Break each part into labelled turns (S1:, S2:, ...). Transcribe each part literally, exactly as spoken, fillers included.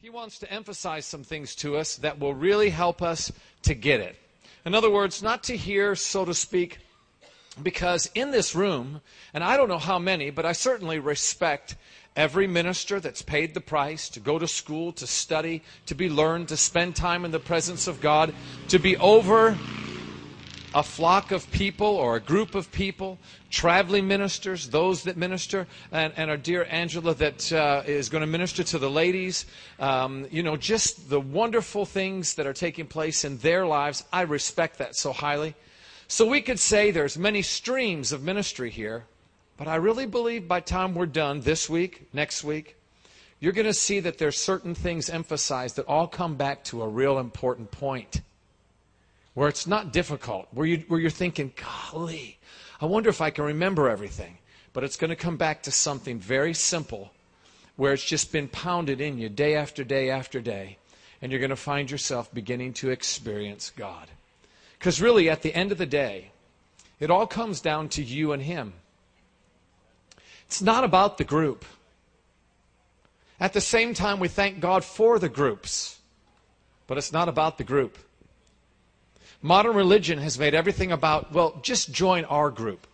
S1: He wants to emphasize some things to us that will really help us to get it. In other words, not to hear, so to speak, because in this room, and I don't know how many, but I certainly respect every minister that's paid the price to go to school, to study, to be learned, to spend time in the presence of God, to be over a flock of people or a group of people, traveling ministers, those that minister, and, and our dear Angela that uh, is going to minister to the ladies. Um, you know, just the wonderful things that are taking place in their lives. I respect that so highly. So we could say there's many streams of ministry here, but I really believe by the time we're done this week, next week, you're going to see that there's certain things emphasized that all come back to a real important point. Where it's not difficult, where, you, where you're thinking, golly, I wonder if I can remember everything. But it's going to come back to something very simple, where it's just been pounded in you day after day after day. And you're going to find yourself beginning to experience God. Because really, at the end of the day, it all comes down to you and Him. It's not about the group. At the same time, we thank God for the groups. But it's not about the group. Modern religion has made everything about, well, just join our group.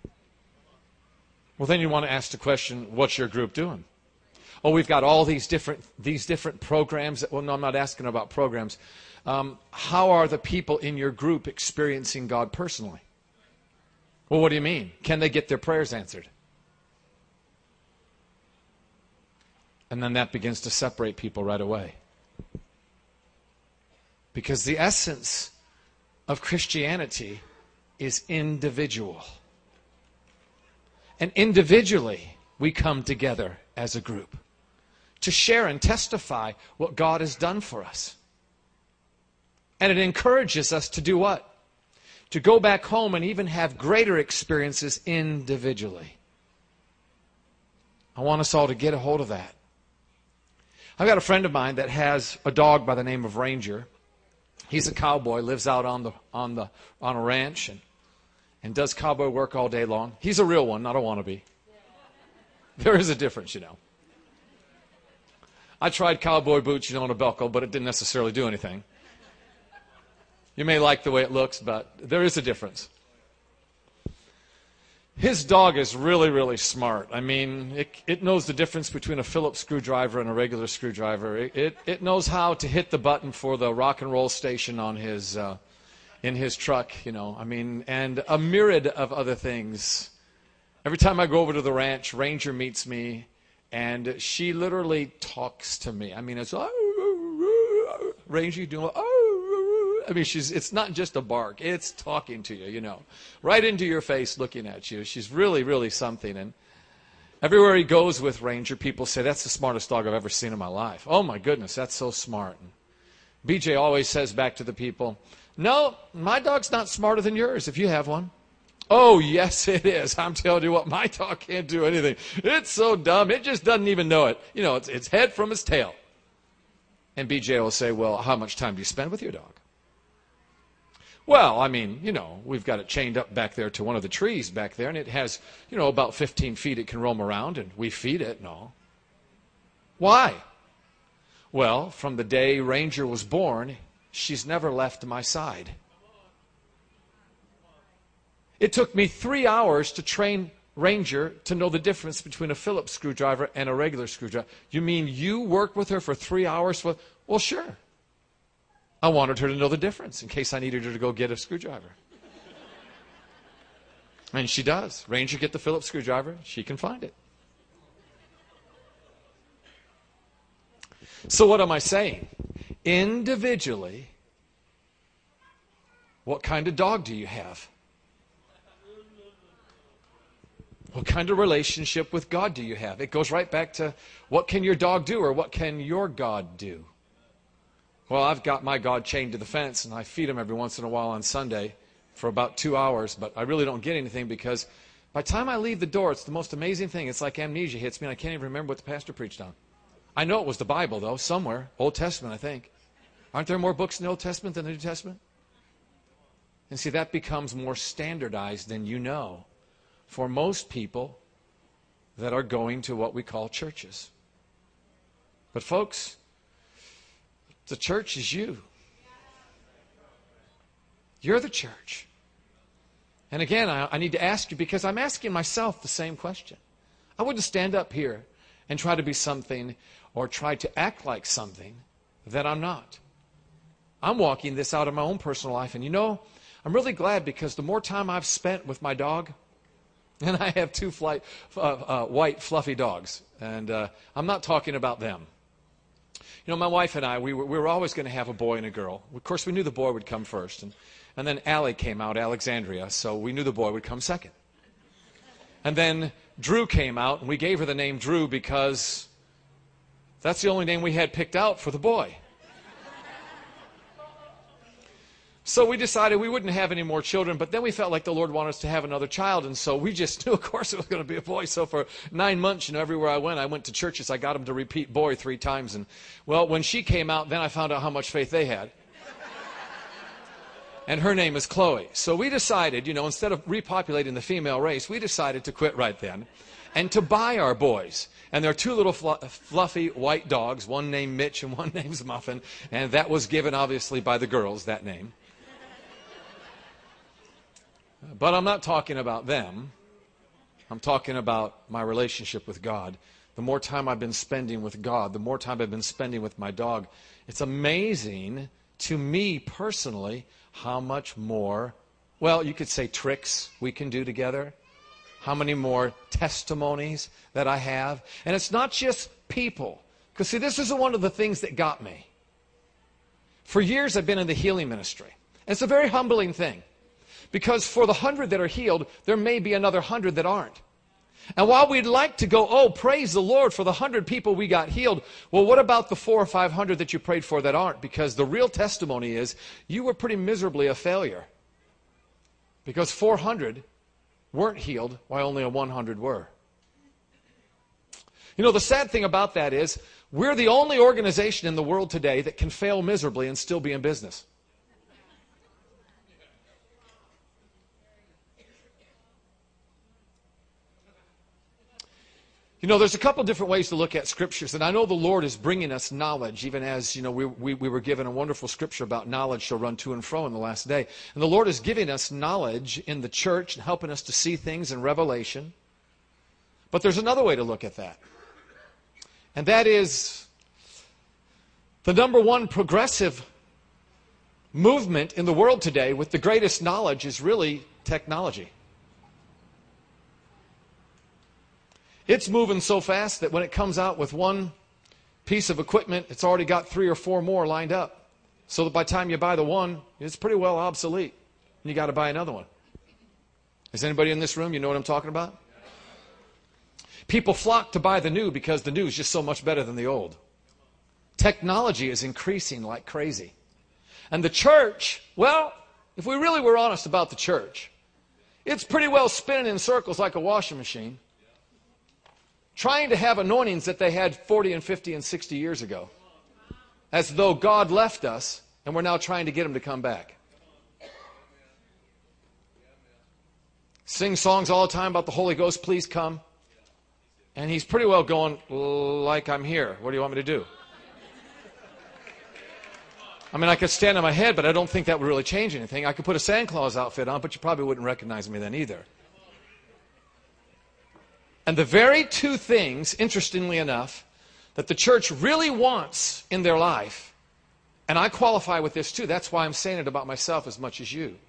S1: Well, then you want to ask the question, what's your group doing? Oh, we've got all these different these different programs. That, well, no, I'm not asking about programs. Um, how are the people in your group experiencing God personally? Well, what do you mean? Can they get their prayers answered? And then that begins to separate people right away. Because the essence of Christianity is individual. And individually, we come together as a group to share and testify what God has done for us. And it encourages us to do what? To go back home and even have greater experiences individually. I want us all to get a hold of that. I've got a friend of mine that has a dog by the name of Ranger. He's a cowboy, lives out on the on the on a ranch and, and does cowboy work all day long. He's a real one, not a wannabe. There is a difference, you know. I tried cowboy boots, you know, on a Belco, but it didn't necessarily do anything. You may like the way it looks, but there is a difference. His dog is really, really smart. I mean, it, it knows the difference between a Phillips screwdriver and a regular screwdriver. It, it, it knows how to hit the button for the rock and roll station on his, uh, in his truck, you know. I mean, and a myriad of other things. Every time I go over to the ranch, Ranger meets me, and she literally talks to me. I mean, it's, oh, Ranger, you doing, oh. I mean, she's, it's not just a bark. It's talking to you, you know, right into your face looking at you. She's really, really something. And everywhere he goes with Ranger, people say, that's the smartest dog I've ever seen in my life. Oh, my goodness, that's so smart. And B J always says back to the people, no, my dog's not smarter than yours if you have one. Oh, yes, it is. I'm telling you what, my dog can't do anything. It's so dumb. It just doesn't even know it. You know, it's its head from its tail. And B J will say, well, how much time do you spend with your dog? Well, I mean, you know, we've got it chained up back there to one of the trees back there, and it has, you know, about fifteen feet it can roam around, and we feed it and all. Why? Well, from the day Ranger was born, she's never left my side. It took me three hours to train Ranger to know the difference between a Phillips screwdriver and a regular screwdriver. You mean you worked with her for three hours? For, well, sure. I wanted her to know the difference in case I needed her to go get a screwdriver. And she does. Ranger, get the Phillips screwdriver. She can find it. So what am I saying? Individually, what kind of dog do you have? What kind of relationship with God do you have? It goes right back to what can your dog do or what can your God do? Well, I've got my God chained to the fence, and I feed him every once in a while on Sunday for about two hours, but I really don't get anything because by the time I leave the door, it's the most amazing thing. It's like amnesia hits me, and I can't even remember what the pastor preached on. I know it was the Bible, though, somewhere. Old Testament, I think. Aren't there more books in the Old Testament than the New Testament? And see, that becomes more standardized than you know for most people that are going to what we call churches. But folks, The church is you. You're the church. And again, I, I need to ask you because I'm asking myself the same question. I wouldn't stand up here and try to be something or try to act like something that I'm not. I'm walking this out in my own personal life. And you know, I'm really glad because the more time I've spent with my dog, and I have two flight, uh, uh, white fluffy dogs, and uh, I'm not talking about them. You know, my wife and I, we were, we were always going to have a boy and a girl. Of course, we knew the boy would come first. And, and then Allie came out, Alexandria, so we knew the boy would come second. And then Drew came out, and we gave her the name Drew because that's the only name we had picked out for the boy. So we decided we wouldn't have any more children, but then we felt like the Lord wanted us to have another child, and so we just knew, of course, it was going to be a boy. So for nine months, you know, everywhere I went, I went to churches, I got them to repeat boy three times. And, well, when she came out, then I found out how much faith they had. And her name is Chloe. So we decided, you know, instead of repopulating the female race, we decided to quit right then and to buy our boys. And there are two little fl- fluffy white dogs, one named Mitch and one named Muffin, and that was given, obviously, by the girls, that name. But I'm not talking about them. I'm talking about my relationship with God. The more time I've been spending with God, the more time I've been spending with my dog, it's amazing to me personally how much more, well, you could say tricks we can do together, how many more testimonies that I have. And it's not just people. Because, see, this is one of the things that got me. For years I've been in the healing ministry. And it's a very humbling thing. Because for the hundred that are healed, there may be another hundred that aren't. And while we'd like to go, oh, praise the Lord for the hundred people we got healed, well, what about the four or five hundred that you prayed for that aren't? Because the real testimony is you were pretty miserably a failure. Because four hundred weren't healed while only a one hundred were. You know, the sad thing about that is we're the only organization in the world today that can fail miserably and still be in business. You know, there's a couple different ways to look at scriptures, and I know the Lord is bringing us knowledge, even as, you know, we, we, we were given a wonderful scripture about knowledge shall run to and fro in the last day. And the Lord is giving us knowledge in the church and helping us to see things in Revelation. But there's another way to look at that. And that is the number one progressive movement in the world today with the greatest knowledge is really technology. It's moving so fast that when it comes out with one piece of equipment, it's already got three or four more lined up. So that by the time you buy the one, it's pretty well obsolete. And you got to buy another one. Is anybody in this room, you know what I'm talking about? People flock to buy the new because the new is just so much better than the old. Technology is increasing like crazy. And the church, well, if we really were honest about the church, it's pretty well spinning in circles like a washing machine, trying to have anointings that they had forty and fifty and sixty years ago, as though God left us and we're now trying to get him to come back. Sing songs all the time about the Holy Ghost, please come. And he's pretty well going, like I'm here. What do you want me to do? I mean, I could stand on my head, but I don't think that would really change anything. I could put a Santa Claus outfit on, but you probably wouldn't recognize me then either. And the very two things, interestingly enough, that the church really wants in their life, and I qualify with this too, that's why I'm saying it about myself as much as you,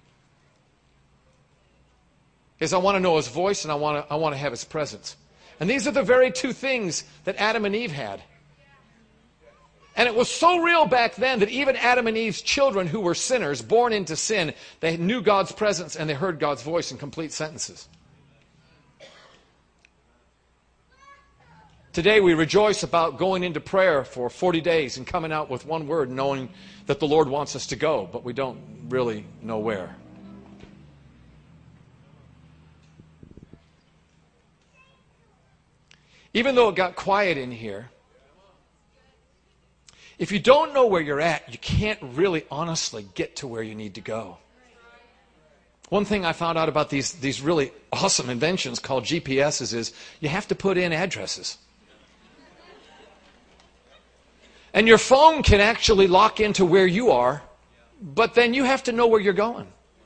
S1: is I want to know his voice and I want to, I want to have his presence. And these are the very two things that Adam and Eve had. And it was so real back then that even Adam and Eve's children who were sinners, born into sin, they knew God's presence and they heard God's voice in complete sentences. Today we rejoice about going into prayer for forty days and coming out with one word, knowing that the Lord wants us to go, but we don't really know where. Even though it got quiet in here, if you don't know where you're at, you can't really honestly get to where you need to go. One thing I found out about these, these really awesome inventions called G P S's is you have to put in addresses. And your phone can actually lock into where you are, but then you have to know where you're going.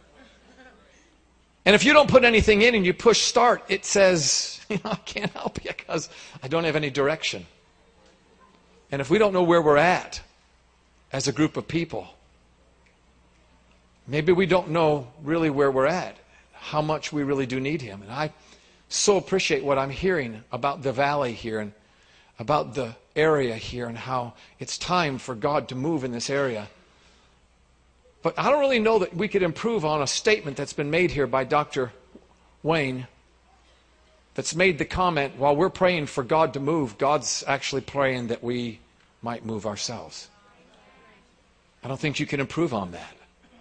S1: And if you don't put anything in and you push start, it says, you know, I can't help you because I don't have any direction. And if we don't know where we're at as a group of people, maybe we don't know really where we're at, how much we really do need Him. And I so appreciate what I'm hearing about the valley here and about the area here and how it's time for God to move in this area. But I don't really know that we could improve on a statement that's been made here by Doctor Wayne that's made the comment, while we're praying for God to move, God's actually praying that we might move ourselves. I don't think you can improve on that.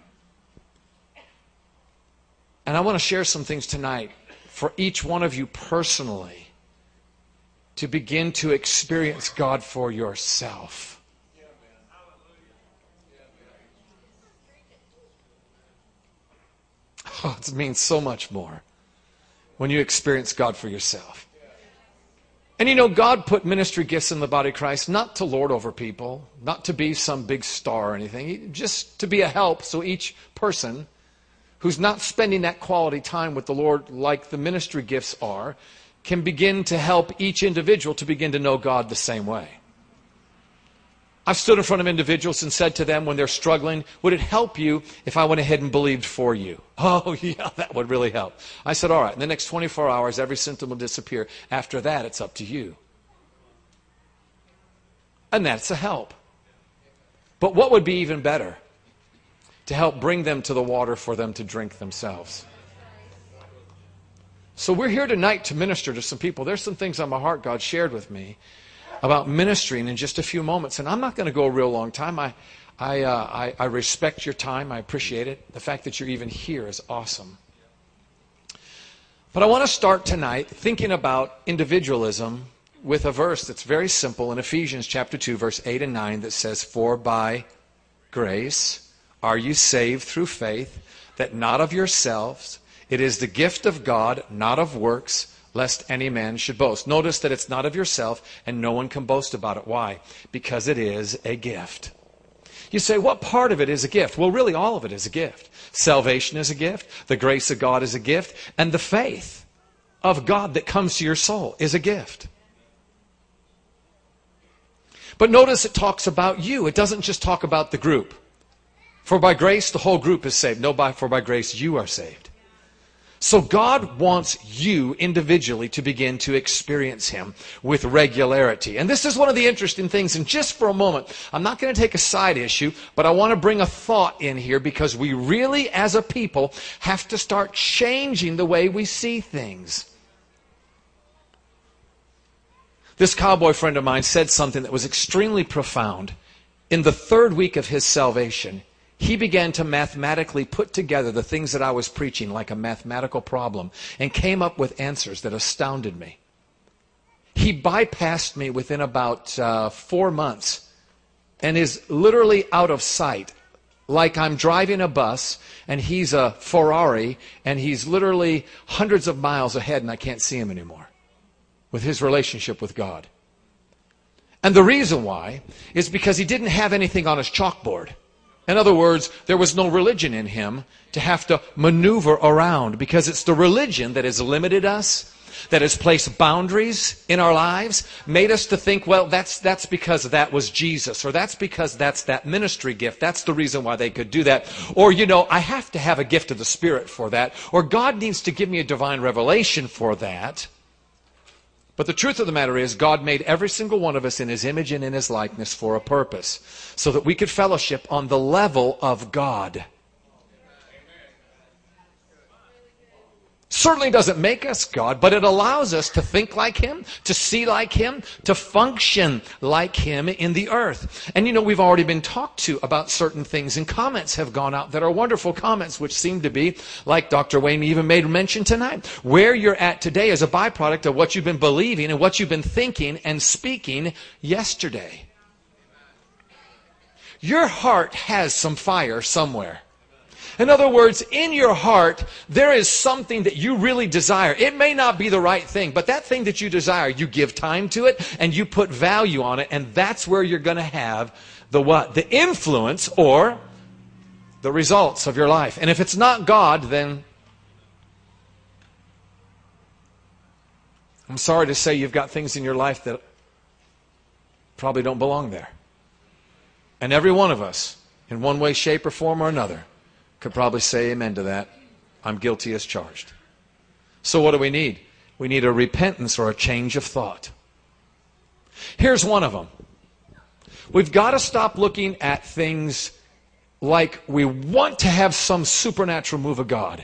S1: And I want to share some things tonight for each one of you personally to begin to experience God for yourself. Oh, it means so much more when you experience God for yourself. And you know, God put ministry gifts in the body of Christ not to lord over people, not to be some big star or anything, just to be a help so each person who's not spending that quality time with the Lord like the ministry gifts are, can begin to help each individual to begin to know God the same way. I've stood in front of individuals and said to them when they're struggling, would it help you if I went ahead and believed for you? Oh, yeah, that would really help. I said, all right, in the next twenty-four hours, every symptom will disappear. After that, it's up to you. And that's a help. But what would be even better? To help bring them to the water for them to drink themselves. So we're here tonight to minister to some people. There's some things on my heart God shared with me about ministering in just a few moments. And I'm not going to go a real long time. I, I, uh, I, I respect your time. I appreciate it. The fact that you're even here is awesome. But I want to start tonight thinking about individualism with a verse that's very simple in Ephesians chapter two, verse eight and nine that says, for by grace are you saved through faith, that not of yourselves, it is the gift of God, not of works, lest any man should boast. Notice that it's not of yourself, and no one can boast about it. Why? Because it is a gift. You say, what part of it is a gift? Well, really, all of it is a gift. Salvation is a gift. The grace of God is a gift. And the faith of God that comes to your soul is a gift. But notice it talks about you. It doesn't just talk about the group. For by grace, the whole group is saved. No, by, for by grace, you are saved. So God wants you individually to begin to experience Him with regularity. And this is one of the interesting things. And just for a moment, I'm not going to take a side issue, but I want to bring a thought in here because we really, as a people, have to start changing the way we see things. This cowboy friend of mine said something that was extremely profound. In the third week of his salvation, he began to mathematically put together the things that I was preaching like a mathematical problem and came up with answers that astounded me. He bypassed me within about uh, four months and is literally out of sight, like I'm driving a bus and he's a Ferrari and he's literally hundreds of miles ahead and I can't see him anymore with his relationship with God. And the reason why is because he didn't have anything on his chalkboard. In other words, there was no religion in him to have to maneuver around, because it's the religion that has limited us, that has placed boundaries in our lives, made us to think, well, that's that's because that was Jesus, or that's because that's that ministry gift. That's the reason why they could do that. Or, you know, I have to have a gift of the Spirit for that, or God needs to give me a divine revelation for that. But the truth of the matter is, God made every single one of us in His image and in His likeness for a purpose, so that we could fellowship on the level of God. Certainly doesn't make us God, but it allows us to think like Him, to see like Him, to function like Him in the earth. And you know, we've already been talked to about certain things, and comments have gone out that are wonderful comments, which seem to be, like Doctor Wayne even made mention tonight, where you're at today is a byproduct of what you've been believing and what you've been thinking and speaking yesterday. Your heart has some fire somewhere. In other words, in your heart, there is something that you really desire. It may not be the right thing, but that thing that you desire, you give time to it and you put value on it, and that's where you're going to have the what? The influence or the results of your life. And if it's not God, then I'm sorry to say you've got things in your life that probably don't belong there. And every one of us, in one way, shape, or form or another, could probably say amen to that. I'm guilty as charged. So what do we need? We need a repentance or a change of thought. Here's one of them. We've got to stop looking at things like we want to have some supernatural move of God.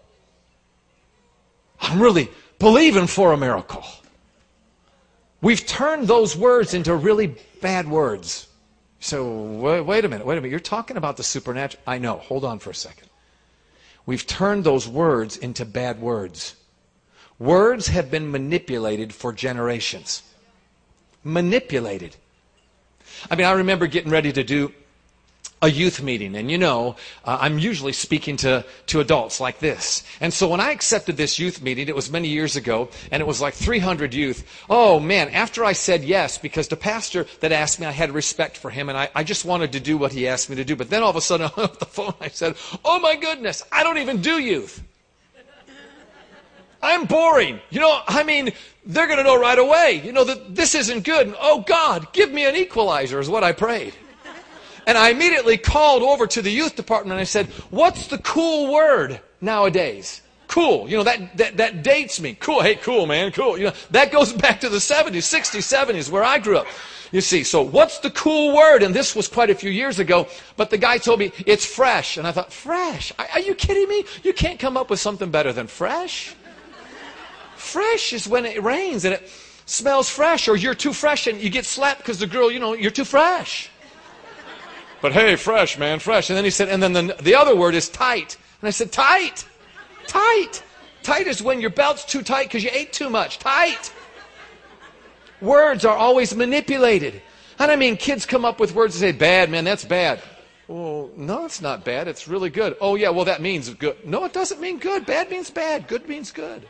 S1: I'm really believing for a miracle. We've turned those words into really bad words. So, wait, wait a minute, wait a minute. You're talking about the supernatural. I know. Hold on for a second. We've turned those words into bad words. Words have been manipulated for generations. Manipulated. I mean, I remember getting ready to do a youth meeting. And you know, uh, I'm usually speaking to, to adults like this. And so when I accepted this youth meeting, it was many years ago, and it was like three hundred youth. Oh man, after I said yes, because the pastor that asked me, I had respect for him, and I, I just wanted to do what he asked me to do. But then all of a sudden, on the phone, I said, oh my goodness, I don't even do youth. I'm boring. You know, I mean, they're going to know right away, you know, that this isn't good. And, oh God, give me an equalizer is what I prayed. And I immediately called over to the youth department and I said, what's the cool word nowadays? Cool. You know, that, that, that dates me. Cool. Hey, cool, man. Cool. You know, that goes back to the seventies, sixties, seventies, where I grew up. You see, so what's the cool word? And this was quite a few years ago, but the guy told me it's fresh. And I thought, fresh? Are you kidding me? You can't come up with something better than fresh. Fresh is when it rains and it smells fresh, or you're too fresh and you get slapped because the girl, you know, you're too fresh. But hey, fresh, man, fresh. And then he said, and then the, the other word is tight. And I said, tight, tight. Tight is when your belt's too tight because you ate too much. Tight. Words are always manipulated. And I mean, kids come up with words and say, bad, man, that's bad. Well, no, it's not bad. It's really good. Oh, yeah, well, that means good. No, it doesn't mean good. Bad means bad. Good means good.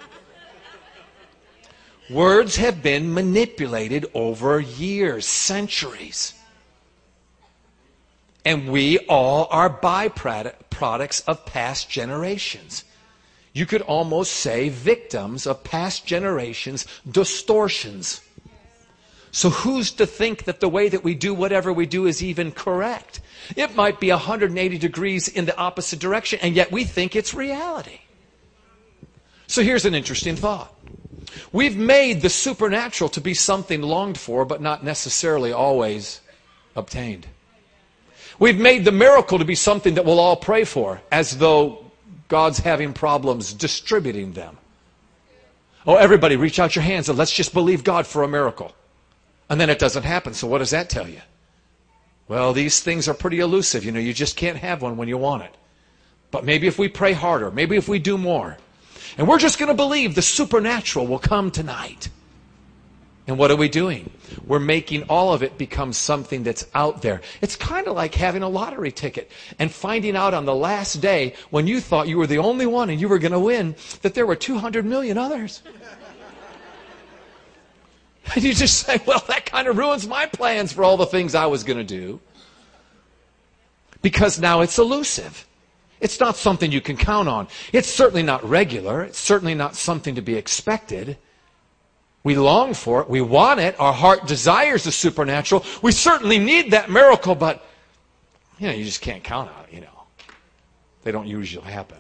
S1: Words have been manipulated over years, centuries. And we all are byproducts of past generations. You could almost say victims of past generations' distortions. So who's to think that the way that we do whatever we do is even correct? It might be one hundred eighty degrees in the opposite direction, and yet we think it's reality. So here's an interesting thought. We've made the supernatural to be something longed for, but not necessarily always obtained. We've made the miracle to be something that we'll all pray for, as though God's having problems distributing them. Oh, everybody reach out your hands and let's just believe God for a miracle. And then it doesn't happen. So what does that tell you? Well, these things are pretty elusive. You know, you just can't have one when you want it. But maybe if we pray harder, maybe if we do more, and we're just going to believe the supernatural will come tonight. And what are we doing? We're making all of it become something that's out there. It's kind of like having a lottery ticket and finding out on the last day when you thought you were the only one and you were going to win that there were two hundred million others. And you just say, well, that kind of ruins my plans for all the things I was going to do. Because now it's elusive. It's not something you can count on. It's certainly not regular. It's certainly not something to be expected. We long for it. We want it. Our heart desires the supernatural. We certainly need that miracle, but you know, you just can't count on it, you know. They don't usually happen.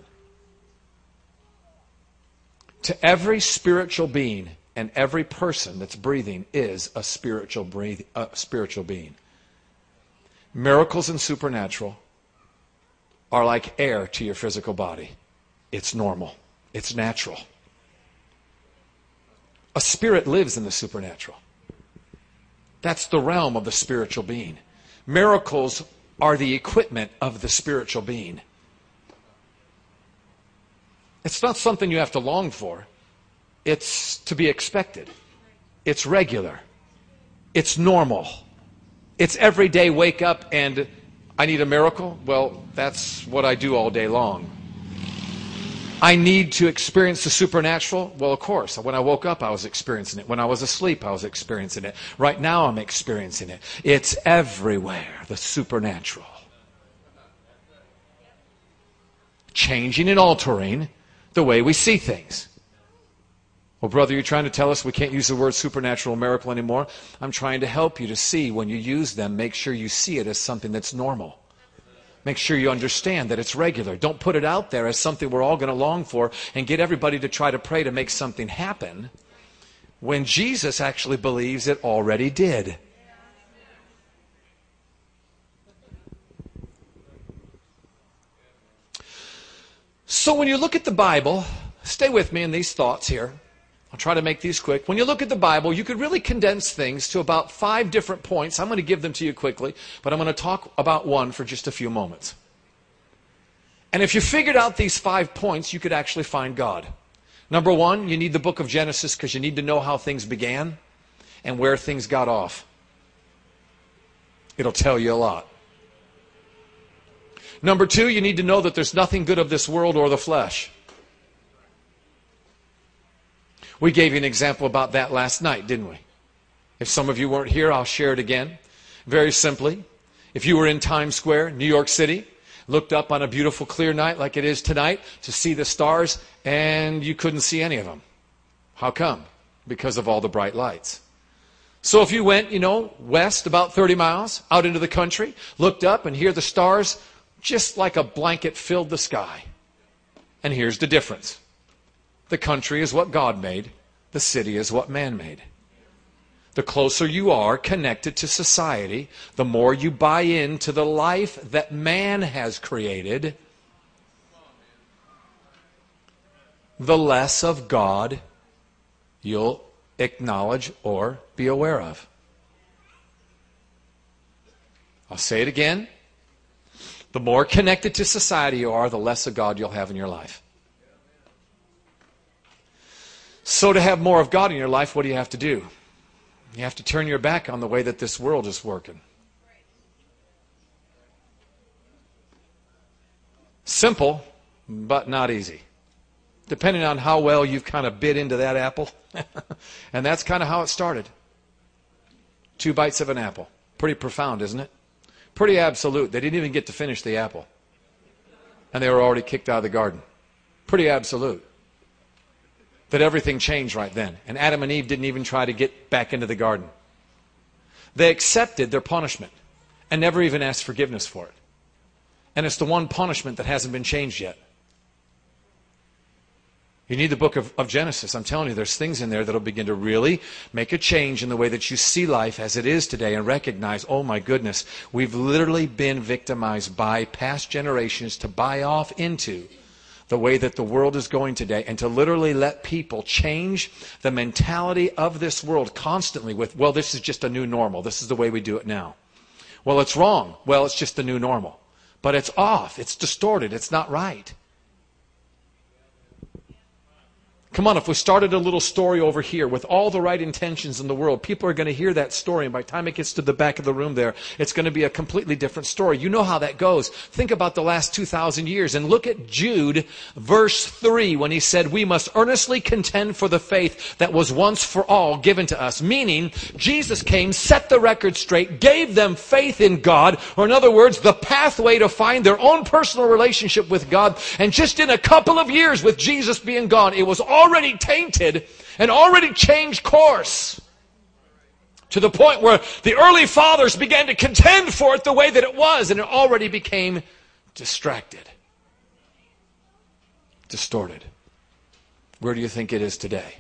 S1: To every spiritual being and every person that's breathing is a spiritual breath, a spiritual being. Miracles and supernatural are like air to your physical body. It's normal. It's natural. A spirit lives in the supernatural. That's the realm of the spiritual being. Miracles are the equipment of the spiritual being. It's not something you have to long for. It's to be expected. It's regular. It's normal. It's every day wake up and I need a miracle? Well, that's what I do all day long. I need to experience the supernatural? Well, of course. When I woke up, I was experiencing it. When I was asleep, I was experiencing it. Right now, I'm experiencing it. It's everywhere, the supernatural. Changing and altering the way we see things. Well, brother, you're trying to tell us we can't use the word supernatural miracle anymore? I'm trying to help you to see when you use them, make sure you see it as something that's normal. Make sure you understand that it's regular. Don't put it out there as something we're all going to long for and get everybody to try to pray to make something happen when Jesus actually believes it already did. So when you look at the Bible, stay with me in these thoughts here. I'll try to make these quick. When you look at the Bible, you could really condense things to about five different points. I'm going to give them to you quickly, but I'm going to talk about one for just a few moments. And if you figured out these five points, you could actually find God. Number one, you need the book of Genesis because you need to know how things began and where things got off. It'll tell you a lot. Number two, you need to know that there's nothing good of this world or the flesh. We gave you an example about that last night, didn't we? If some of you weren't here, I'll share it again. Very simply, if you were in Times Square, New York City, looked up on a beautiful clear night like it is tonight to see the stars, and you couldn't see any of them. How come? Because of all the bright lights. So if you went, you know, west about thirty miles, out into the country, looked up and here the stars, just like a blanket filled the sky. And here's the difference. The country is what God made. The city is what man made. The closer you are connected to society, the more you buy into the life that man has created, the less of God you'll acknowledge or be aware of. I'll say it again. The more connected to society you are, the less of God you'll have in your life. So to have more of God in your life, what do you have to do? You have to turn your back on the way that this world is working. Simple, but not easy. Depending on how well you've kind of bit into that apple. And that's kind of how it started. Two bites of an apple. Pretty profound, isn't it? Pretty absolute. They didn't even get to finish the apple. And they were already kicked out of the garden. Pretty absolute. That everything changed right then. And Adam and Eve didn't even try to get back into the garden. They accepted their punishment and never even asked forgiveness for it. And it's the one punishment that hasn't been changed yet. You need the book of, of Genesis. I'm telling you, there's things in there that'll begin to really make a change in the way that you see life as it is today and recognize, oh my goodness, we've literally been victimized by past generations to buy off into the way that the world is going today and to literally let people change the mentality of this world constantly with, well, this is just a new normal. This is the way we do it now. Well, it's wrong. Well, it's just the new normal. But it's off. It's distorted. It's not right. Come on, if we started a little story over here with all the right intentions in the world, people are going to hear that story, and by the time it gets to the back of the room there, it's going to be a completely different story. You know how that goes. Think about the last two thousand years, and look at Jude, verse three, when he said, we must earnestly contend for the faith that was once for all given to us. Meaning, Jesus came, set the record straight, gave them faith in God, or in other words, the pathway to find their own personal relationship with God, and just in a couple of years with Jesus being gone, it was all already tainted and already changed course to the point where the early fathers began to contend for it the way that it was, and it already became distracted, distorted. Where do you think it is today?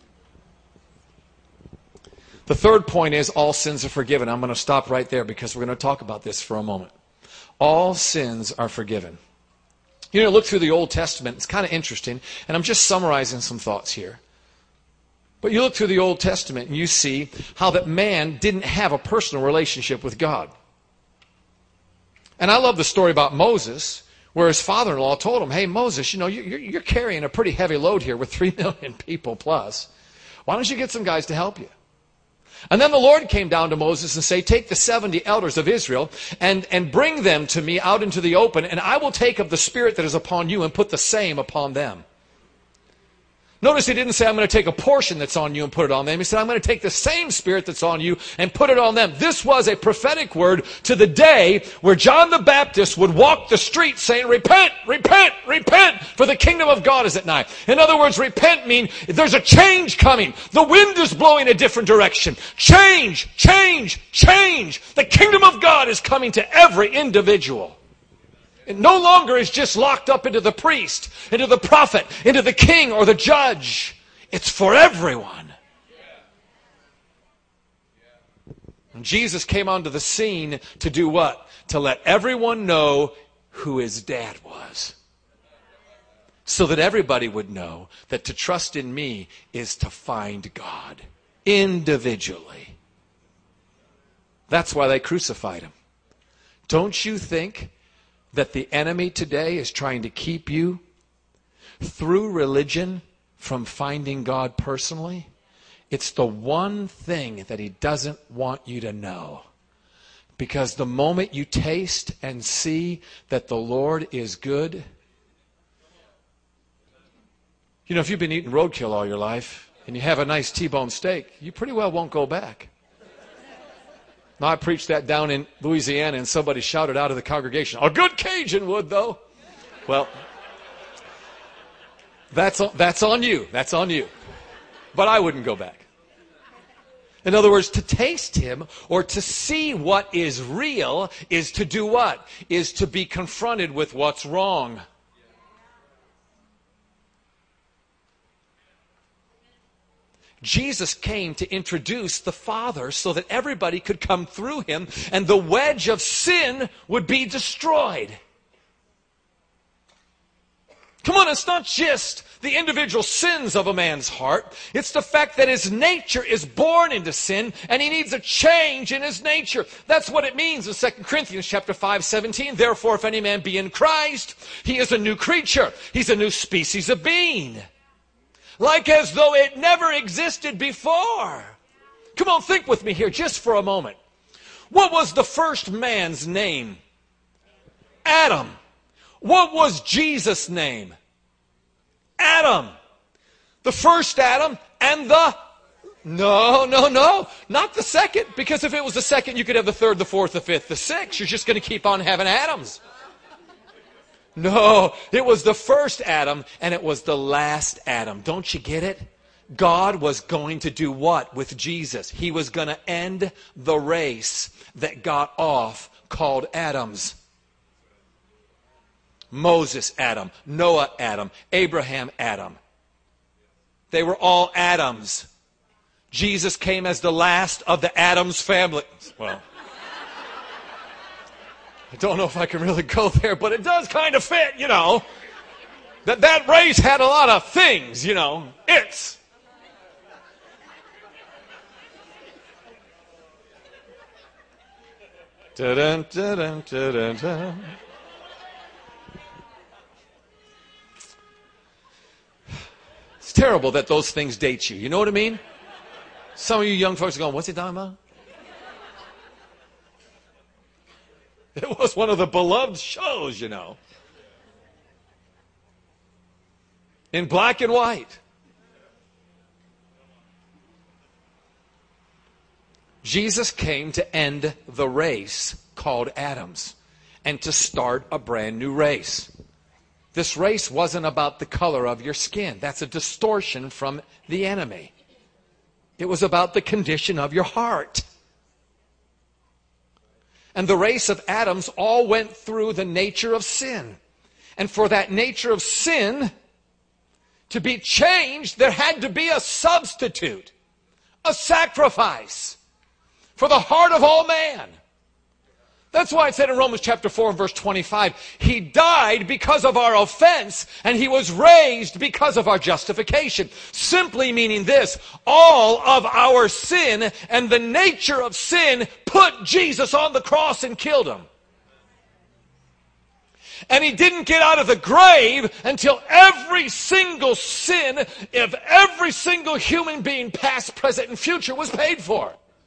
S1: The third point is all sins are forgiven. I'm going to stop right there because we're going to talk about this for a moment. All sins are forgiven. You know, look through the Old Testament. It's kind of interesting, and I'm just summarizing some thoughts here. But you look through the Old Testament and you see how that man didn't have a personal relationship with God. And I love the story about Moses, where his father-in-law told him, hey, Moses, you know, you're, you're carrying a pretty heavy load here with three million people plus. Why don't you get some guys to help you? And then the Lord came down to Moses and said, take the seventy elders of Israel and, and bring them to me out into the open, and I will take of the Spirit that is upon you and put the same upon them. Notice he didn't say, I'm going to take a portion that's on you and put it on them. He said, I'm going to take the same Spirit that's on you and put it on them. This was a prophetic word to the day where John the Baptist would walk the streets saying, repent, repent, repent, for the kingdom of God is at night. In other words, repent means there's a change coming. The wind is blowing a different direction. Change, change, change. The kingdom of God is coming to every individual. It no longer is just locked up into the priest, into the prophet, into the king or the judge. It's for everyone. And Jesus came onto the scene to do what? To let everyone know who his dad was. So that everybody would know that to trust in me is to find God individually. That's why they crucified him. Don't you think that the enemy today is trying to keep you through religion from finding God personally? It's the one thing that he doesn't want you to know. Because the moment you taste and see that the Lord is good, you know, if you've been eating roadkill all your life and you have a nice T-bone steak, you pretty well won't go back. Now, I preached that down in Louisiana, and somebody shouted out of the congregation, a good Cajun would, though. Well, that's on, that's on you. That's on you. But I wouldn't go back. In other words, to taste him or to see what is real is to do what? Is to be confronted with what's wrong. Jesus came to introduce the Father so that everybody could come through him and the wedge of sin would be destroyed. Come on, it's not just the individual sins of a man's heart. It's the fact that his nature is born into sin and he needs a change in his nature. That's what it means in Second Corinthians chapter five, seventeen. Therefore, if any man be in Christ, he is a new creature. He's a new species of being. Like as though it never existed before. Come on, think with me here just for a moment. What was the first man's name? Adam. What was Jesus' name? Adam. The first Adam and the... No, no, no. Not the second. Because if it was the second, you could have the third, the fourth, the fifth, the sixth. You're just going to keep on having Adams. No, it was the first Adam and it was the last Adam. Don't you get it? God was going to do what with Jesus? He was going to end the race that got off called Adam's. Moses, Adam. Noah, Adam. Abraham, Adam. They were all Adams. Jesus came as the last of the Adams family. Well, I don't know if I can really go there, but it does kind of fit, you know. That that race had a lot of things, you know. It's. Da-dun, da-dun, da-dun, da-dun. It's terrible that those things date you. You know what I mean? Some of you young folks are going, what's he talking about? It was one of the beloved shows, you know. In black and white. Jesus came to end the race called Adam's and to start a brand new race. This race wasn't about the color of your skin. That's a distortion from the enemy. It was about the condition of your heart. And the race of Adams all went through the nature of sin. And for that nature of sin to be changed, there had to be a substitute, a sacrifice for the heart of all man. That's why it said in Romans chapter four and verse twenty-five, he died because of our offense and he was raised because of our justification. Simply meaning this, all of our sin and the nature of sin put Jesus on the cross and killed him. And he didn't get out of the grave until every single sin of every single human being, past, present, and future, was paid for.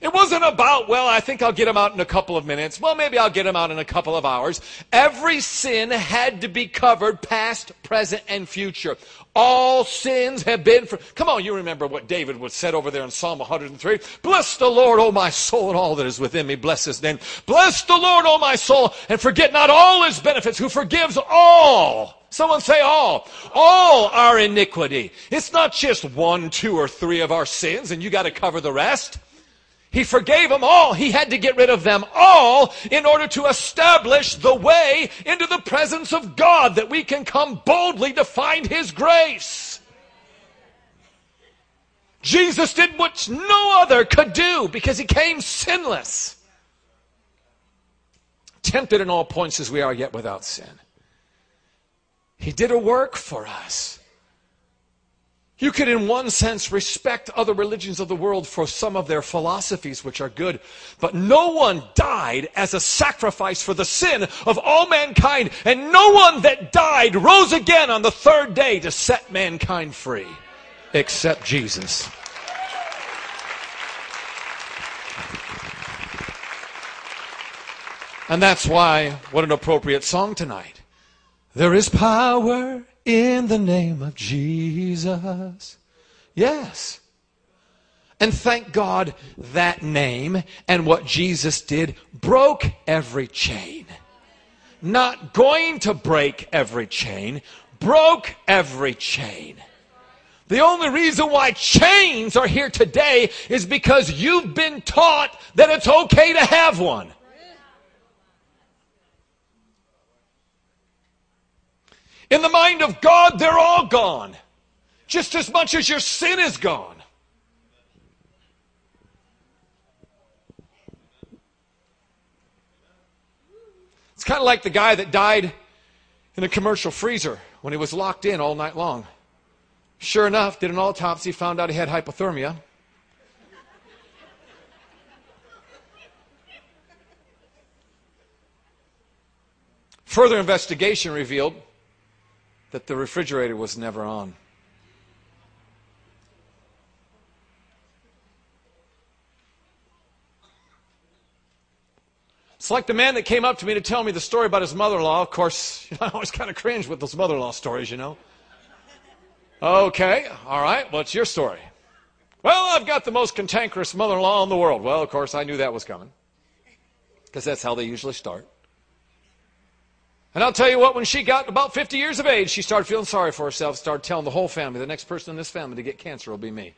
S1: It wasn't about, well, I think I'll get them out in a couple of minutes. Well, maybe I'll get them out in a couple of hours. Every sin had to be covered, past, present, and future. All sins have been for... Come on, you remember what David would said over there in Psalm one hundred three. Bless the Lord, O my soul, and all that is within me. Bless his name. Bless the Lord, O my soul, and forget not all his benefits, who forgives all. Someone say all. All our iniquity. It's not just one, two, or three of our sins, and you got to cover the rest. He forgave them all. He had to get rid of them all in order to establish the way into the presence of God, that we can come boldly to find his grace. Jesus did what no other could do because he came sinless. Tempted in all points as we are, yet without sin. He did a work for us. You could, in one sense, respect other religions of the world for some of their philosophies, which are good. But no one died as a sacrifice for the sin of all mankind. And no one that died rose again on the third day to set mankind free, except Jesus. And that's why, what an appropriate song tonight. There is power in the name of Jesus. Yes. And thank God that name and what Jesus did broke every chain. Not going to break every chain, broke every chain. The only reason why chains are here today is because you've been taught that it's okay to have one. In the mind of God, they're all gone. Just as much as your sin is gone. It's kind of like the guy that died in a commercial freezer when he was locked in all night long. Sure enough, did an autopsy, found out he had hypothermia. Further investigation revealed that the refrigerator was never on. It's like the man that came up to me to tell me the story about his mother-in-law. Of course, you know, I always kind of cringe with those mother-in-law stories, you know. Okay, all right, what's your story? Well, I've got the most cantankerous mother-in-law in the world. Well, of course, I knew that was coming, because that's how they usually start. And I'll tell you what, when she got about fifty years of age, she started feeling sorry for herself, started telling the whole family, the next person in this family to get cancer will be me.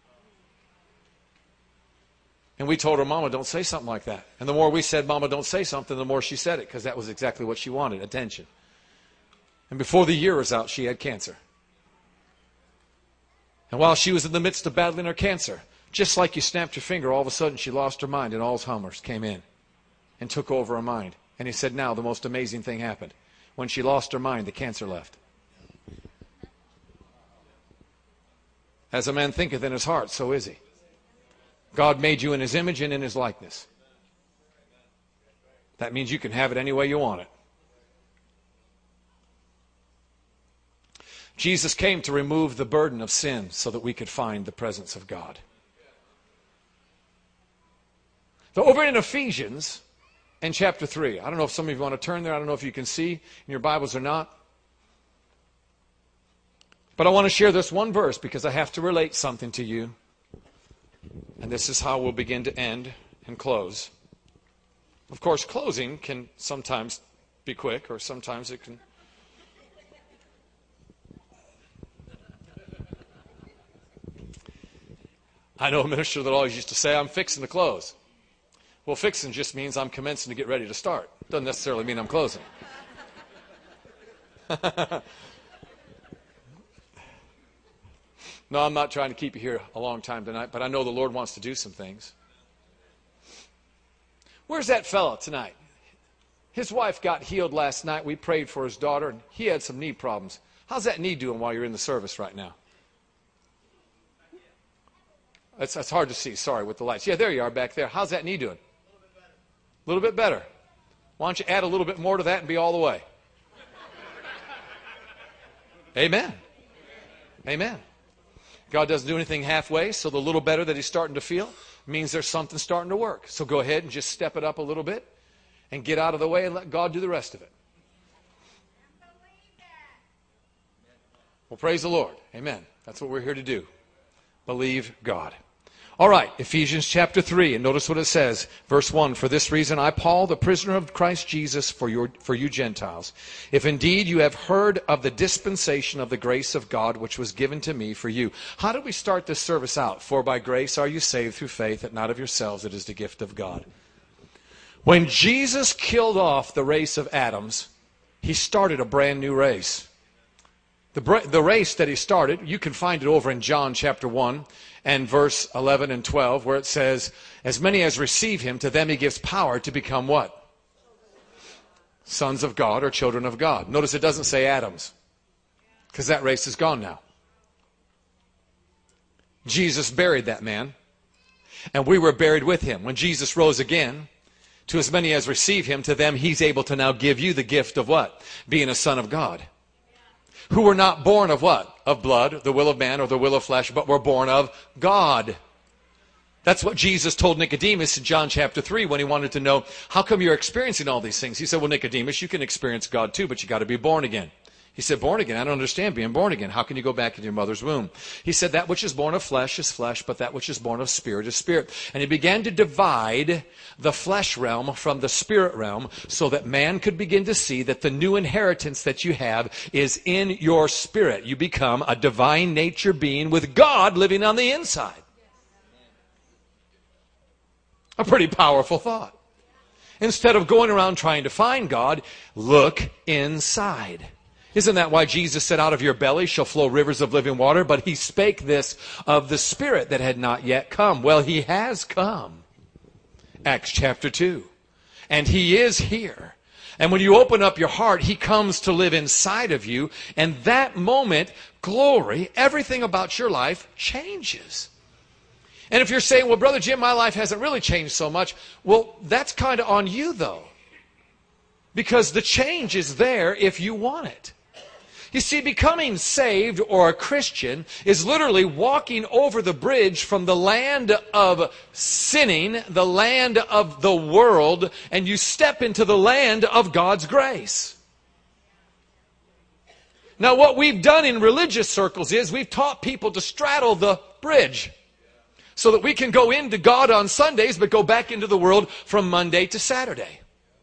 S1: And we told her, Mama, don't say something like that. And the more we said, Mama, don't say something, the more she said it, because that was exactly what she wanted, attention. And before the year was out, she had cancer. And while she was in the midst of battling her cancer, just like you snapped your finger, all of a sudden she lost her mind, and Alzheimer's came in and took over her mind. And he said, now the most amazing thing happened. When she lost her mind, the cancer left. As a man thinketh in his heart, so is he. God made you in his image and in his likeness. That means you can have it any way you want it. Jesus came to remove the burden of sin so that we could find the presence of God. So over in Ephesians, in chapter three. I don't know if some of you want to turn there. I don't know if you can see in your Bibles or not. But I want to share this one verse because I have to relate something to you. And this is how we'll begin to end and close. Of course, closing can sometimes be quick, or sometimes it can... I know a minister that always used to say, I'm fixing to close. Well, fixing just means I'm commencing to get ready to start. Doesn't necessarily mean I'm closing. No, I'm not trying to keep you here a long time tonight, but I know the Lord wants to do some things. Where's that fella tonight? His wife got healed last night. We prayed for his daughter, and he had some knee problems. How's that knee doing while you're in the service right now? It's, it's hard to see, sorry, with the lights. Yeah, there you are back there. How's that knee doing? A little bit better. Why don't you add a little bit more to that and be all the way? Amen. Amen. God doesn't do anything halfway, so the little better that he's starting to feel, means there's something starting to work. So go ahead and just step it up a little bit and get out of the way and let God do the rest of it. Well, praise the Lord. Amen. That's what we're here to do. Believe God. All right, Ephesians chapter three, and notice what it says. Verse one, for this reason I, Paul, the prisoner of Christ Jesus, for, your, for you Gentiles, if indeed you have heard of the dispensation of the grace of God which was given to me for you. How did we start this service out? For by grace are you saved through faith, that not of yourselves, it is the gift of God. When Jesus killed off the race of Adams, he started a brand new race. The, the race that he started, you can find it over in John chapter one and verse eleven and twelve, where it says, as many as receive him, to them he gives power to become what? Sons of God or children of God. Notice it doesn't say Adams, because that race is gone now. Jesus buried that man, and we were buried with him. When Jesus rose again, to as many as receive him, to them he's able to now give you the gift of what? Being a son of God. Who were not born of what? Of blood, the will of man, or the will of flesh, but were born of God. That's what Jesus told Nicodemus in John chapter three when he wanted to know, how come you're experiencing all these things? He said, well, Nicodemus, you can experience God too, but you got to be born again. He said, born again? I don't understand being born again. How can you go back into your mother's womb? He said, that which is born of flesh is flesh, but that which is born of spirit is spirit. And he began to divide the flesh realm from the spirit realm so that man could begin to see that the new inheritance that you have is in your spirit. You become a divine nature being with God living on the inside. A pretty powerful thought. Instead of going around trying to find God, look inside. Isn't that why Jesus said, out of your belly shall flow rivers of living water? But he spake this of the Spirit that had not yet come. Well, he has come. Acts chapter two. And he is here. And when you open up your heart, he comes to live inside of you. And that moment, glory, everything about your life changes. And if you're saying, well, Brother Jim, my life hasn't really changed so much. Well, that's kind of on you, though. Because the change is there if you want it. You see, becoming saved or a Christian is literally walking over the bridge from the land of sinning, the land of the world, and you step into the land of God's grace. Now, what we've done in religious circles is we've taught people to straddle the bridge so that we can go into God on Sundays but go back into the world from Monday to Saturday.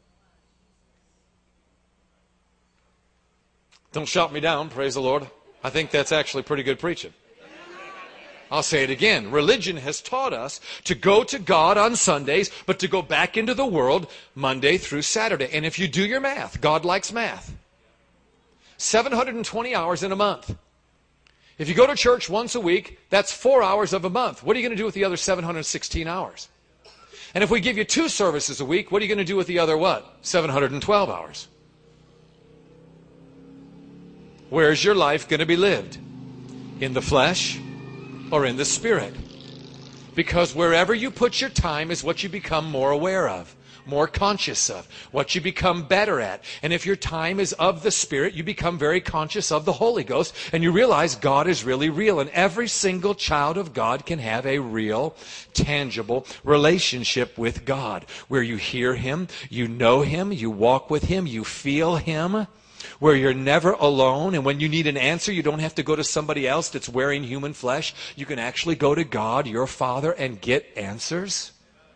S1: Don't shout me down, praise the Lord. I think that's actually pretty good preaching. I'll say it again. Religion has taught us to go to God on Sundays, but to go back into the world Monday through Saturday. And if you do your math, God likes math. seven hundred twenty hours in a month. If you go to church once a week, that's four hours of a month. What are you going to do with the other seven hundred sixteen hours? And if we give you two services a week, what are you going to do with the other what? seven hundred twelve hours. Where's your life going to be lived? In the flesh or in the spirit? Because wherever you put your time is what you become more aware of, more conscious of, what you become better at. And if your time is of the Spirit, you become very conscious of the Holy Ghost, and you realize God is really real. And every single child of God can have a real, tangible relationship with God, where you hear Him, you know Him, you walk with Him, you feel Him, where you're never alone, and when you need an answer, you don't have to go to somebody else that's wearing human flesh. You can actually go to God, your Father, and get answers.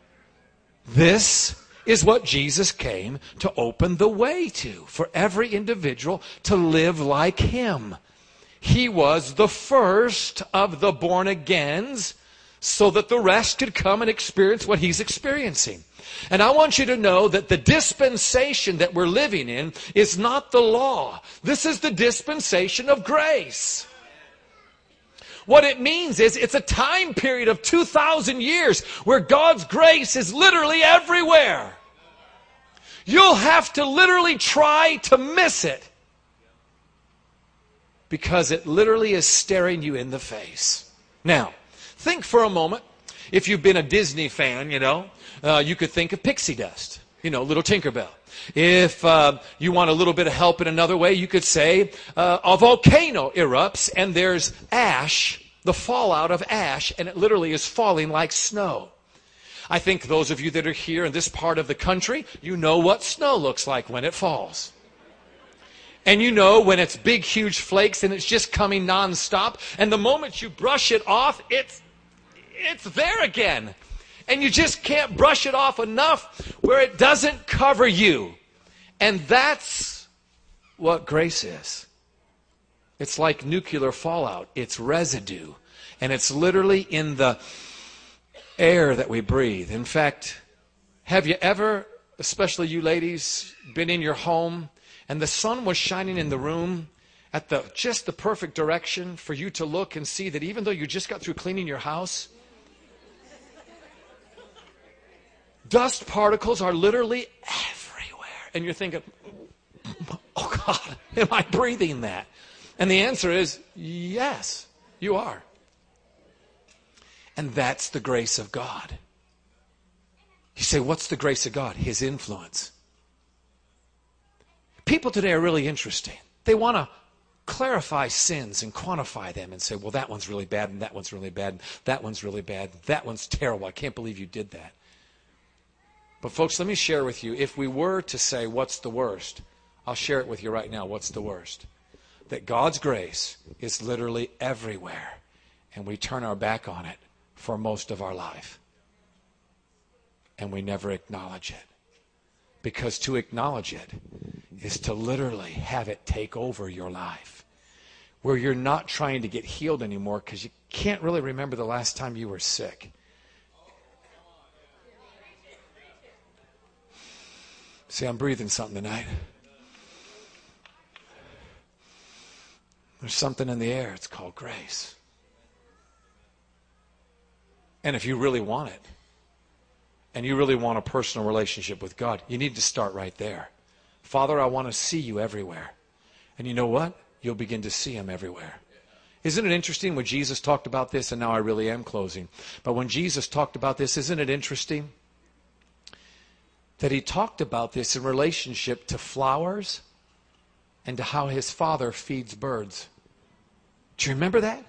S1: This is what Jesus came to open the way to, for every individual to live like Him. He was the first of the born-agains, so that the rest could come and experience what He's experiencing. And I want you to know that the dispensation that we're living in is not the law. This is the dispensation of grace. What it means is it's a time period of two thousand years where God's grace is literally everywhere. You'll have to literally try to miss it, because it literally is staring you in the face. Now, think for a moment. If you've been a Disney fan, you know, uh, you could think of pixie dust, you know, little Tinkerbell. If uh, you want a little bit of help in another way, you could say uh, a volcano erupts and there's ash, the fallout of ash, and it literally is falling like snow. I think those of you that are here in this part of the country, you know what snow looks like when it falls. And you know when it's big, huge flakes and it's just coming nonstop. And the moment you brush it off, it's, it's there again. And you just can't brush it off enough where it doesn't cover you. And that's what grace is. It's like nuclear fallout. It's residue. And it's literally in the air that we breathe. In fact, have you ever, especially you ladies, been in your home and the sun was shining in the room at the just the perfect direction for you to look and see that even though you just got through cleaning your house, dust particles are literally everywhere. And you're thinking, oh God, am I breathing that? And the answer is yes, you are. And that's the grace of God. You say, what's the grace of God? His influence. People today are really interesting. They want to clarify sins and quantify them and say, well, that one's really bad, and that one's really bad, and that one's really bad, and that one's terrible. I can't believe you did that. But folks, let me share with you, if we were to say, what's the worst? I'll share it with you right now. What's the worst? That God's grace is literally everywhere, and we turn our back on it for most of our life. And we never acknowledge it. Because to acknowledge it is to literally have it take over your life. Where you're not trying to get healed anymore because you can't really remember the last time you were sick. See, I'm breathing something tonight. There's something in the air. It's called grace. And if you really want it, and you really want a personal relationship with God, you need to start right there. Father, I want to see you everywhere. And you know what? You'll begin to see him everywhere. Isn't it interesting when Jesus talked about this, and now I really am closing, but when Jesus talked about this, isn't it interesting that he talked about this in relationship to flowers and to how his Father feeds birds? Do you remember that?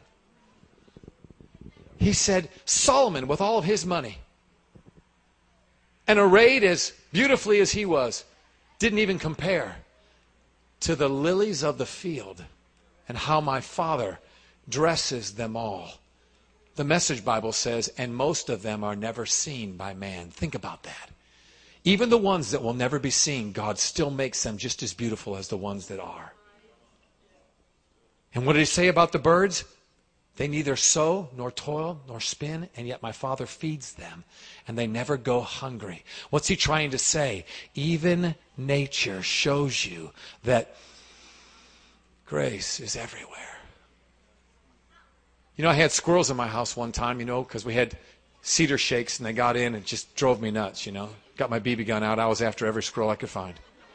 S1: He said, Solomon, with all of his money, and arrayed as beautifully as he was, didn't even compare to the lilies of the field and how my Father dresses them all. The Message Bible says, and most of them are never seen by man. Think about that. Even the ones that will never be seen, God still makes them just as beautiful as the ones that are. And what did he say about the birds? They neither sow, nor toil, nor spin, and yet my Father feeds them, and they never go hungry. What's he trying to say? Even nature shows you that grace is everywhere. You know, I had squirrels in my house one time, you know, because we had cedar shakes, and they got in and just drove me nuts, you know. Got my B B gun out. I was after every squirrel I could find.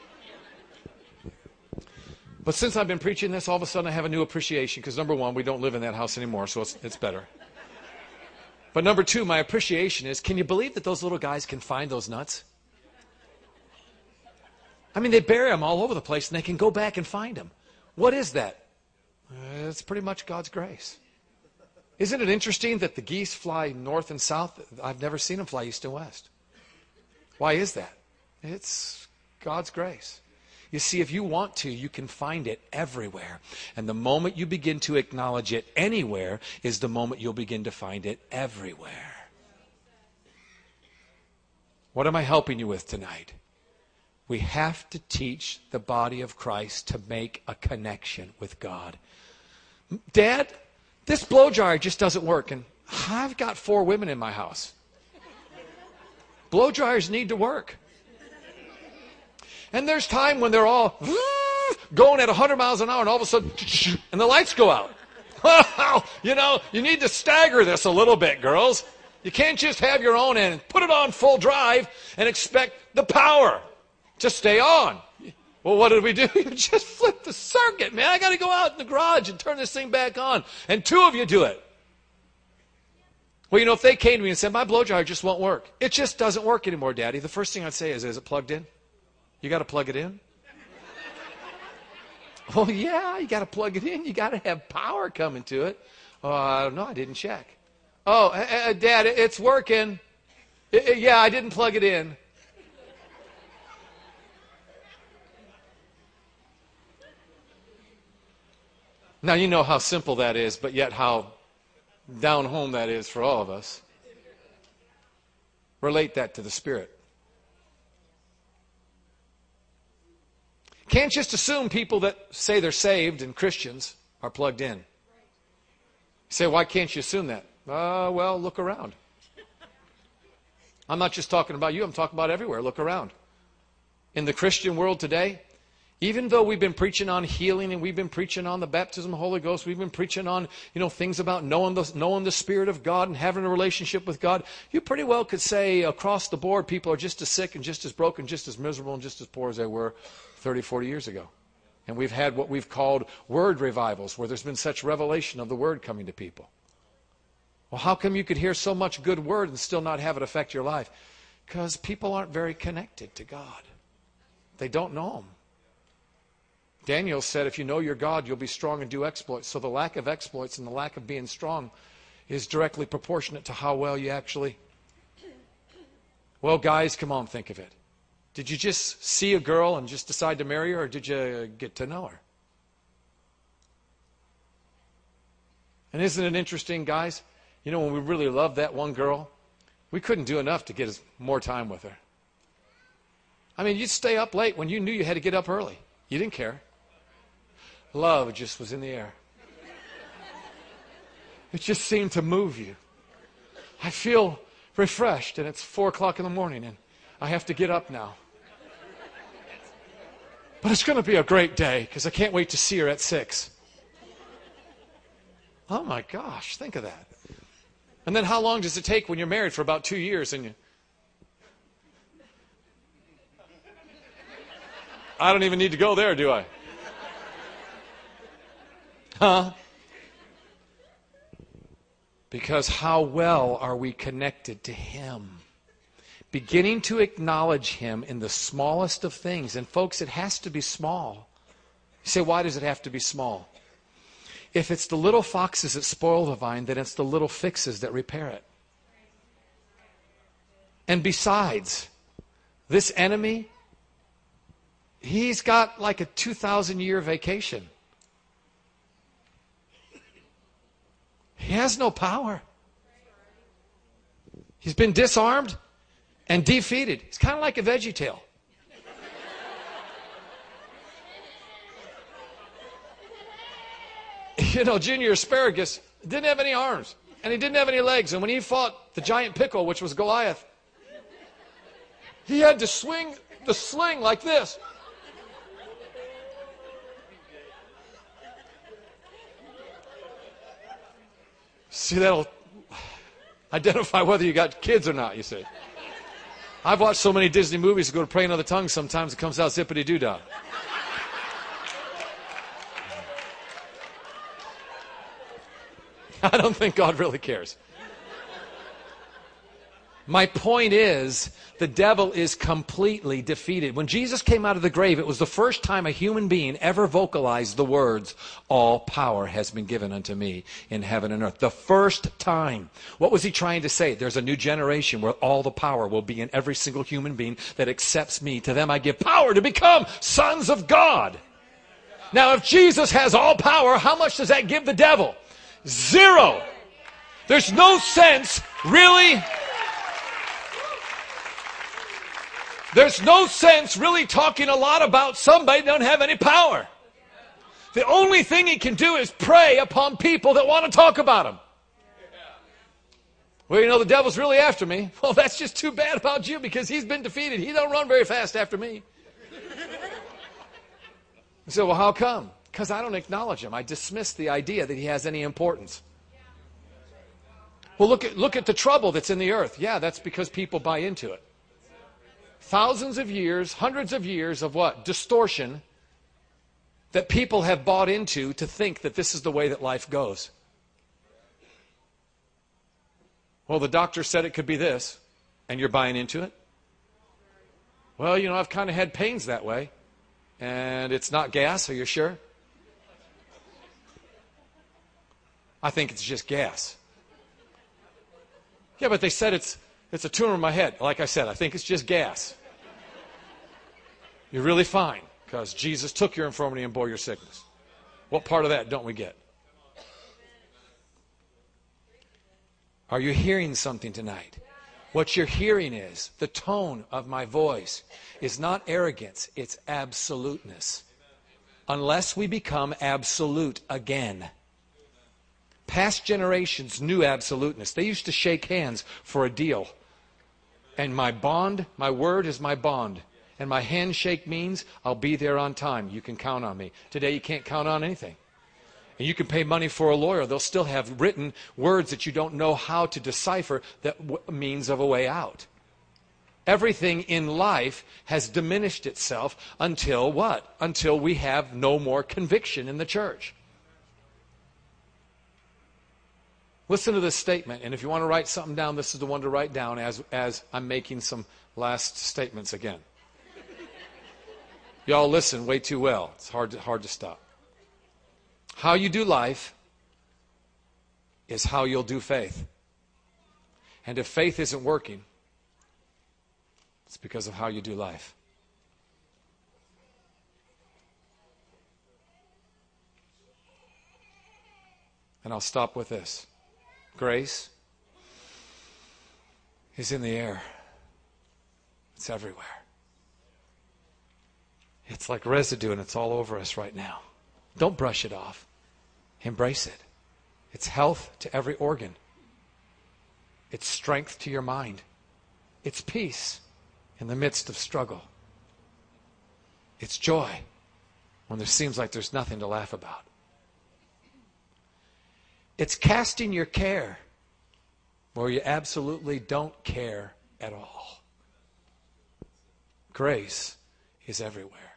S1: But since I've been preaching this, all of a sudden I have a new appreciation because, number one, we don't live in that house anymore, so it's, it's better. But number two, my appreciation is, can you believe that those little guys can find those nuts? I mean, they bury them all over the place, and they can go back and find them. What is that? Uh, it's pretty much God's grace. Isn't it interesting that the geese fly north and south? I've never seen them fly east and west. Why is that? It's God's grace. You see, if you want to, you can find it everywhere. And the moment you begin to acknowledge it anywhere is the moment you'll begin to find it everywhere. What am I helping you with tonight? We have to teach the body of Christ to make a connection with God. Dad, this blow dryer just doesn't work. And I've got four women in my house. Blow dryers need to work. And there's time when they're all going at one hundred miles an hour, and all of a sudden, and the lights go out. You know, you need to stagger this a little bit, girls. You can't just have your own and put it on full drive and expect the power to stay on. Well, what did we do? You just flip the circuit, man. I got to go out in the garage and turn this thing back on. And two of you do it. Well, you know, if they came to me and said, my blow dryer just won't work. It just doesn't work anymore, Daddy. The first thing I'd say is, is it plugged in? You got to plug it in? Oh, yeah, you got to plug it in. You got to have power coming to it. Oh, I don't know. I didn't check. Oh, uh, uh, Dad, it's working. Yeah, I didn't plug it in. Now, you know how simple that is, but yet how down home that is for all of us. Relate that to the Spirit. Can't just assume people that say they're saved and Christians are plugged in. You say, why can't you assume that? Uh, well, look around. I'm not just talking about you, I'm talking about everywhere. Look around. In the Christian world today, even though we've been preaching on healing and we've been preaching on the baptism of the Holy Ghost, we've been preaching on, you know, things about knowing the, knowing the Spirit of God and having a relationship with God, you pretty well could say across the board people are just as sick and just as broken, just as miserable and just as poor as they were thirty, forty years ago. And we've had what we've called word revivals, where there's been such revelation of the Word coming to people. Well, how come you could hear so much good Word and still not have it affect your life? Because people aren't very connected to God. They don't know Him. Daniel said, if you know your God, you'll be strong and do exploits. So the lack of exploits and the lack of being strong is directly proportionate to how well you actually... Well, guys, come on, think of it. Did you just see a girl and just decide to marry her, or did you get to know her? And isn't it interesting, guys? You know, when we really loved that one girl, we couldn't do enough to get more time with her. I mean, you'd stay up late when you knew you had to get up early. You didn't care. Love just was in the air. It just seemed to move you. I feel refreshed, and it's four o'clock in the morning, and I have to get up now. But it's going to be a great day, because I can't wait to see her at six. Oh my gosh, think of that. And then how long does it take when you're married for about two years and you... I don't even need to go there, do I? Huh? Because how well are we connected to Him? Beginning to acknowledge Him in the smallest of things. And folks, it has to be small. You say, why does it have to be small? If it's the little foxes that spoil the vine, then it's the little fixes that repair it. And besides, this enemy, he's got like a two thousand year vacation. He has no power. He's been disarmed and defeated. He's kind of like a VeggieTale. You know, Junior Asparagus didn't have any arms, and he didn't have any legs. And when he fought the giant pickle, which was Goliath, he had to swing the sling like this. See, that'll identify whether you got kids or not, you see. I've watched so many Disney movies that go to Pray in Other Tongues, sometimes it comes out zippity-doo-dah. I don't think God really cares. My point is, the devil is completely defeated. When Jesus came out of the grave, it was the first time a human being ever vocalized the words, all power has been given unto me in heaven and earth. The first time. What was he trying to say? There's a new generation where all the power will be in every single human being that accepts me. To them I give power to become sons of God. Now, if Jesus has all power, how much does that give the devil? Zero. There's no sense, really... There's no sense really talking a lot about somebody that don't have any power. The only thing he can do is prey upon people that want to talk about him. Well, you know, the devil's really after me. Well, that's just too bad about you, because he's been defeated. He don't run very fast after me. You say, well, how come? Because I don't acknowledge him. I dismiss the idea that he has any importance. Well, look at, look at the trouble that's in the earth. Yeah, that's because people buy into it. Thousands of years, hundreds of years of what? Distortion that people have bought into to think that this is the way that life goes. Well, the doctor said it could be this, and you're buying into it? Well, you know, I've kind of had pains that way, and it's not gas, are you sure? I think it's just gas. Yeah, but they said it's It's a tumor in my head. Like I said, I think it's just gas. You're really fine because Jesus took your infirmity and bore your sickness. What part of that don't we get? Are you hearing something tonight? What you're hearing is the tone of my voice is not arrogance, it's absoluteness. Unless we become absolute again. Past generations knew absoluteness. They used to shake hands for a deal. And my bond, my word is my bond. And my handshake means I'll be there on time. You can count on me. Today you can't count on anything. And you can pay money for a lawyer. They'll still have written words that you don't know how to decipher that w- means of a way out. Everything in life has diminished itself until what? Until we have no more conviction in the church. Listen to this statement, and if you want to write something down, this is the one to write down as, as I'm making some last statements again. Y'all listen way too well. It's hard to, hard to stop. How you do life is how you'll do faith. And if faith isn't working, it's because of how you do life. And I'll stop with this. Grace is in the air. It's everywhere. It's like residue and it's all over us right now. Don't brush it off. Embrace it. It's health to every organ. It's strength to your mind. It's peace in the midst of struggle. It's joy when there seems like there's nothing to laugh about. It's casting your care where you absolutely don't care at all. Grace is everywhere.